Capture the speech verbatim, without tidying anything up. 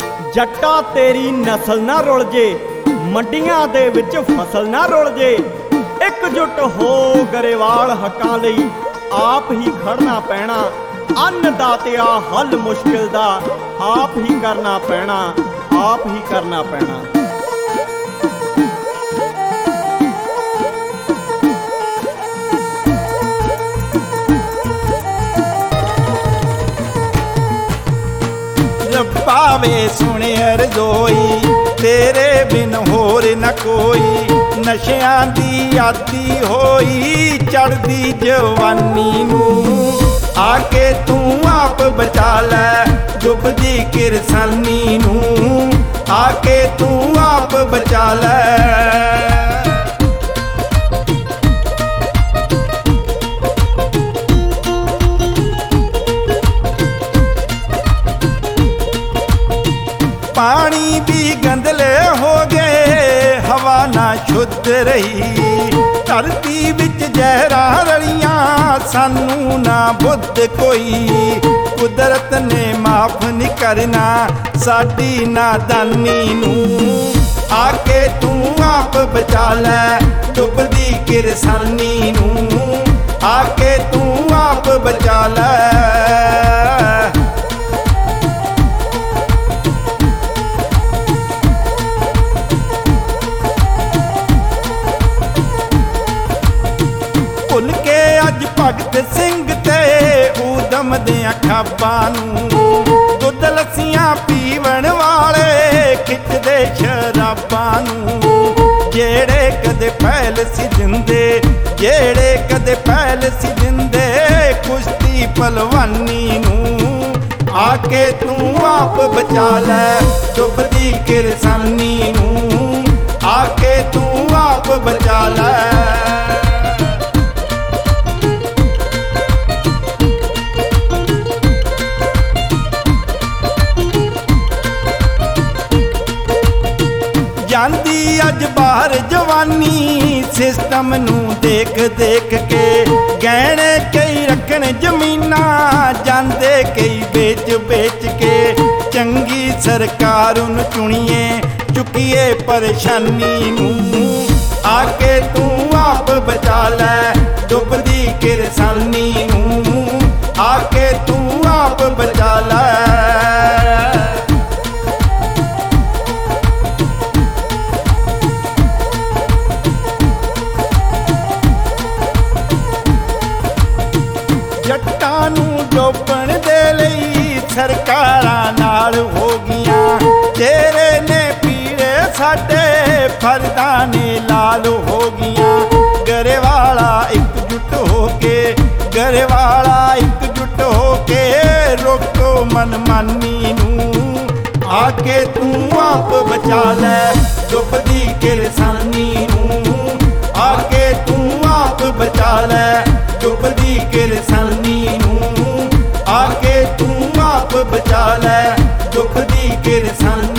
जट्टा तेरी नस्ल ना रुल जे, मंडियां दे विच फसल ना रुल जे। एकजुट हो गरेवाल हकां लई आप ही खड़ना पैना। अन्नदातिया हल मुश्किल दा आप ही करना पैना, आप ही करना पैना। रब्बा वे सुने अरज़ोई, तेरे बिन होर न कोई। नशियां दी आदी होई चढ़दी जवानी नूं, आके तू आप बचा लै डुबदी किरसानी नूं, आके तू आप बचा लै। पानी भी गंदले हो गए, हवा ना शुद्ध रही। धरती विच जहरा रलियां, सानू ना बुद्ध कोई। कुदरत ने माफ नहीं करना साडी नादानी नूं, आके तू आप बचा लै डुबदी किरसानी नूं, आके तू आप बचा लै। भुल के अज भगत सिंह ते ऊधम दियां खाबां नूं, दुध लस्सियां पीवन वाले खिचदे शराबां नूं। जेड़े कदे पहल सी दिंदे, जेड़े कदे पहल सी दिंदे कुश्ती पलवानी नूं, आके तू आप बचा लै डुबदी किरसानी नूं, आके तू आप बचा लै। ਜਾਂਦੀ ਅੱਜ ਬਾਹਰ ਜਵਾਨੀ, ਸਿਸਟਮ ਨੂੰ ਦੇਖ ਦੇਖ ਕੇ। ਗਹਿਣੇ ਕਈ ਰੱਖਣ ਜ਼ਮੀਨਾਂ, ਜਾਂਦੇ ਕਈ ਵੇਚ ਵੇਚ ਕੇ। ਚੰਗੀ ਸਰਕਾਰ ਨੂੰ ਚੁਣੀਏ, ਚੁੱਕੀਏ ਪਰੇਸ਼ਾਨੀ ਨੂੰ, ਆਕੇ ਤੂੰ ਆਪ ਬਚਾ ਲੈ ਡੁੱਬਦੀ ਕਿਰਸਾਨੀ ਨੂੰ, ਆਕੇ ਤੂੰ ਆਪ ਬਚਾ ਲੈ। जट्टां नूं डोबण दे लई सरकारां नाल हो गियां, तेरे ने पीड़े साडे फर्दां ने लाल हो गियां। गरेवाला एकजुट हो के, गरेवाला एकजुट हो के रोको मनमानी नूं, आके तू आप बचा लै डुबदी किरसानी नूं, आके तू आप बचा लै डुबदी किरसानी नूं, आके तू आप बचा लै डुबदी किरसानी।